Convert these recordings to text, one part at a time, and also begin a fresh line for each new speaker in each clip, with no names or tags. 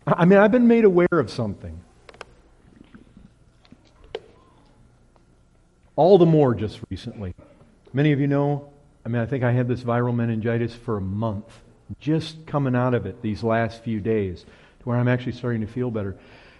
I mean, I've been made aware of something. All the more just recently. Many of you know, I think I had this viral meningitis for a month. Just coming out of it these last few days, to where I'm actually starting to feel better.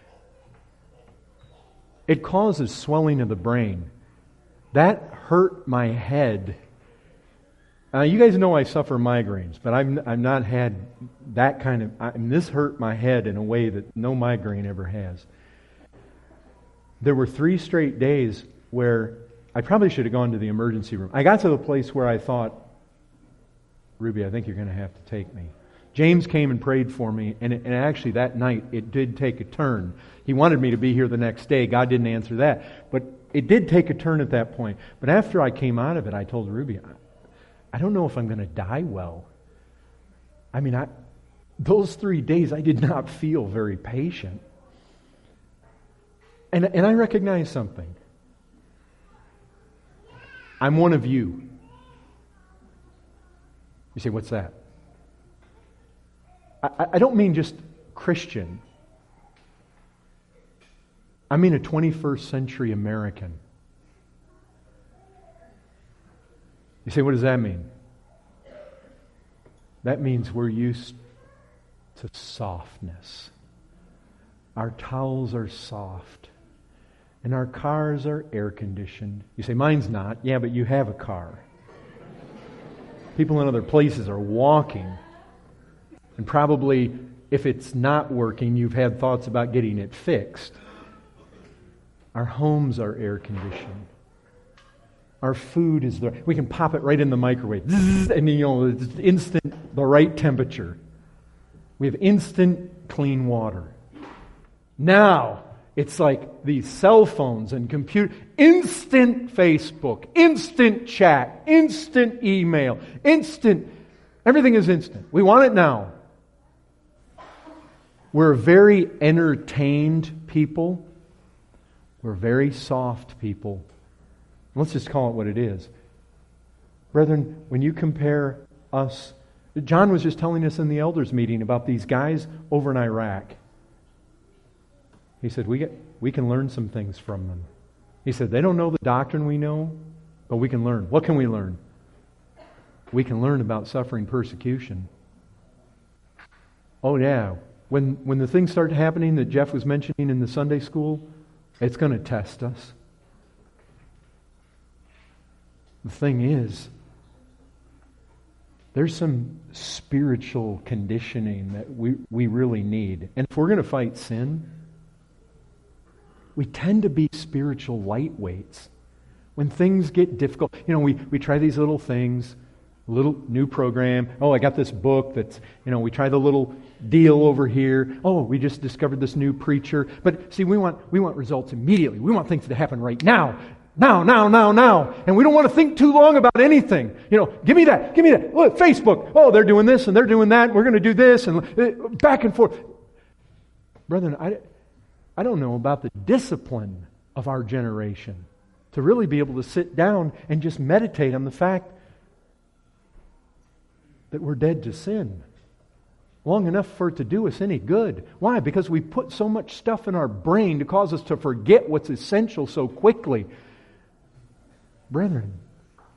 It causes swelling of the brain. That hurt my head. You guys know I suffer migraines, but I've not had that kind of... this hurt my head in a way that no migraine ever has. There were 3 straight days where I probably should have gone to the emergency room. I got to the place where I thought, Ruby, I think you're going to have to take me. James came and prayed for me, and actually that night it did take a turn. He wanted me to be here the next day. God didn't answer that. But it did take a turn at that point. But after I came out of it, I told Ruby, I don't know if I'm going to die well. Those 3 days I did not feel very patient. And I recognize something. I'm one of you. You say, what's that? I don't mean just Christian. I mean a 21st century American. You say, what does that mean? That means we're used to softness. Our towels are soft. And our cars are air-conditioned. You say, mine's not. Yeah, but you have a car. People in other places are walking. And probably, if it's not working, you've had thoughts about getting it fixed. Our homes are air-conditioned. Our food is there. We can pop it right in the microwave. And it's instant, the right temperature. We have instant clean water. Now, it's like these cell phones and instant Facebook, instant chat, instant email, everything is instant. We want it now. We're very entertained people. We're very soft people. Let's just call it what it is. Brethren, when you compare us, John was just telling us in the elders meeting about these guys over in Iraq. He said, we can learn some things from them. He said, they don't know the doctrine we know, but we can learn. What can we learn? We can learn about suffering persecution. Oh yeah, when the things start happening that Jeff was mentioning in the Sunday school, it's going to test us. The thing is, there's some spiritual conditioning that we really need. And if we're going to fight sin, we tend to be spiritual lightweights. When things get difficult, we try these little things, a little new program. Oh, I got this book that's, we try the little deal over here. Oh, we just discovered this new preacher. But see, we want results immediately. We want things to happen right now. Now. And we don't want to think too long about anything. Give me that. Look, Facebook. Oh, they're doing this and they're doing that. We're going to do this and back and forth. Brethren, I don't know about the discipline of our generation to really be able to sit down and just meditate on the fact that we're dead to sin long enough for it to do us any good. Why? Because we put so much stuff in our brain to cause us to forget what's essential so quickly. Brethren,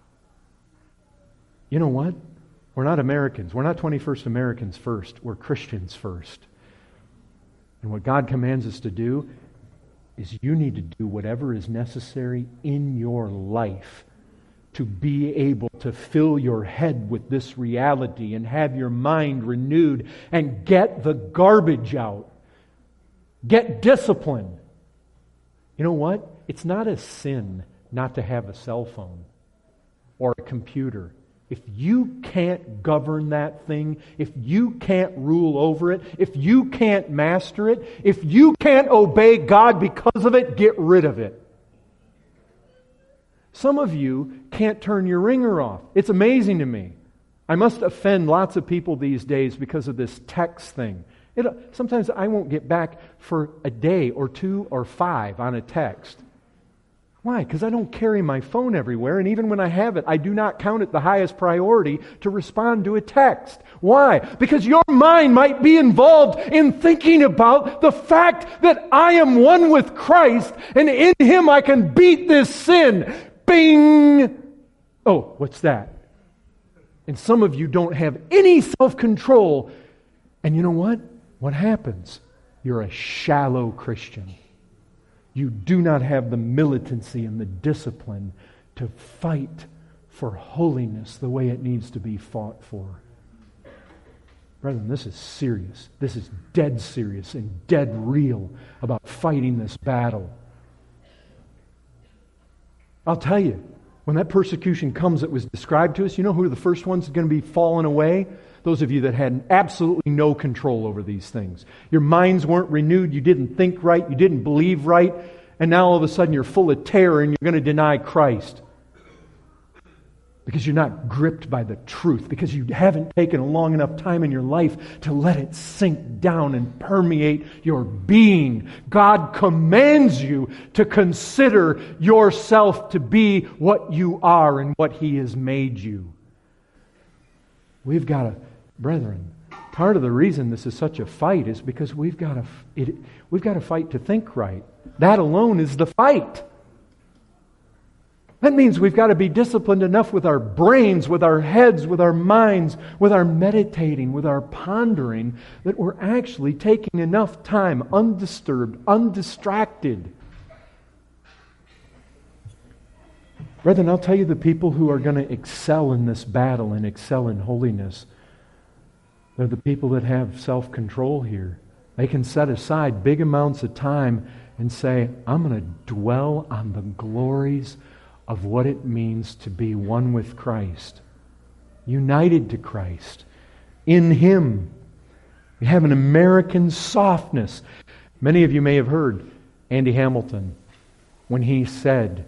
you know what? We're not Americans. We're not 21st Americans first. We're Christians first. And what God commands us to do is you need to do whatever is necessary in your life to be able to fill your head with this reality and have your mind renewed and get the garbage out. Get discipline. You know what? It's not a sin not to have a cell phone or a computer. If you can't govern that thing, if you can't rule over it, if you can't master it, if you can't obey God because of it, get rid of it. Some of you can't turn your ringer off. It's amazing to me. I must offend lots of people these days because of this text thing. Sometimes I won't get back for a day or 2 or 5 on a text. Why? Because I don't carry my phone everywhere, and even when I have it, I do not count it the highest priority to respond to a text. Why? Because your mind might be involved in thinking about the fact that I am one with Christ, and in Him I can beat this sin. Bing! Oh, what's that? And some of you don't have any self-control. And you know what? What happens? You're a shallow Christian. You do not have the militancy and the discipline to fight for holiness the way it needs to be fought for. Brethren, this is serious. This is dead serious and dead real about fighting this battle. I'll tell you, when that persecution comes that was described to us, you know who are the first ones going to be falling away? Those of you that had absolutely no control over these things. Your minds weren't renewed, you didn't think right, you didn't believe right, and now all of a sudden you're full of terror and you're going to deny Christ. Because you're not gripped by the truth, because you haven't taken a long enough time in your life to let it sink down and permeate your being. God commands you to consider yourself to be what you are and what He has made you. We've got to, brethren, part of the reason this is such a fight is because we've got to fight to think right. That alone is the fight. That means we've got to be disciplined enough with our brains, with our heads, with our minds, with our meditating, with our pondering, that we're actually taking enough time undisturbed, undistracted. Brethren, I'll tell you the people who are going to excel in this battle and excel in holiness, they're the people that have self-control here. They can set aside big amounts of time and say, I'm going to dwell on the glories of what it means to be one with Christ, united to Christ, in Him. We have an American softness. Many of you may have heard Andy Hamilton when he said,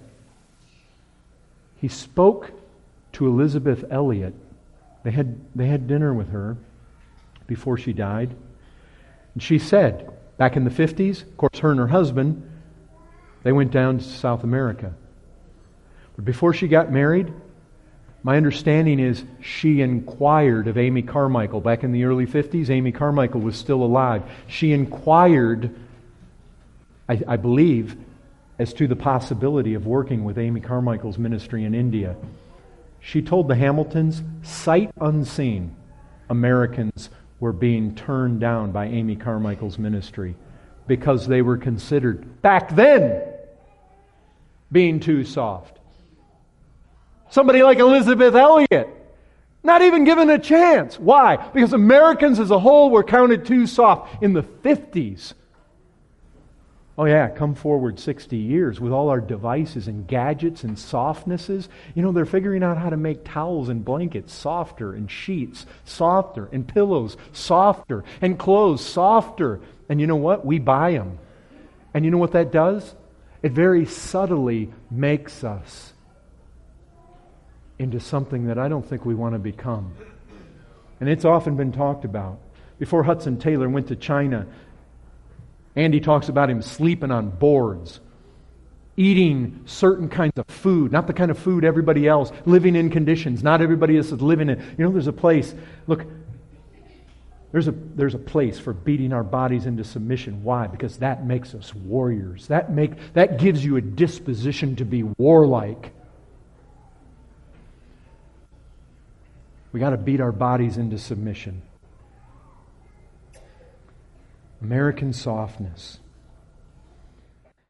he spoke to Elizabeth Elliot. They had dinner with her before she died. And she said, back in the 50s, of course her and her husband, they went down to South America. But before she got married, my understanding is she inquired of Amy Carmichael. Back in the early 50s, Amy Carmichael was still alive. She inquired, I believe, as to the possibility of working with Amy Carmichael's ministry in India. She told the Hamiltons, sight unseen, Americans were being turned down by Amy Carmichael's ministry because they were considered, back then, being too soft. Somebody like Elizabeth Elliot, not even given a chance. Why? Because Americans as a whole were counted too soft. In the 50s, oh yeah, come forward 60 years with all our devices and gadgets and softnesses. You know, they're figuring out how to make towels and blankets softer, and sheets softer, and pillows softer, and clothes softer. And you know what? We buy them. And you know what that does? It very subtly makes us into something that I don't think we want to become. And it's often been talked about. Before Hudson Taylor went to China, Andy talks about him sleeping on boards, eating certain kinds of food, not the kind of food everybody else, living in conditions not everybody else is living in. You know, there's a place, look, there's a place for beating our bodies into submission. Why? Because that makes us warriors. That gives you a disposition to be warlike. We got to beat our bodies into submission. American softness.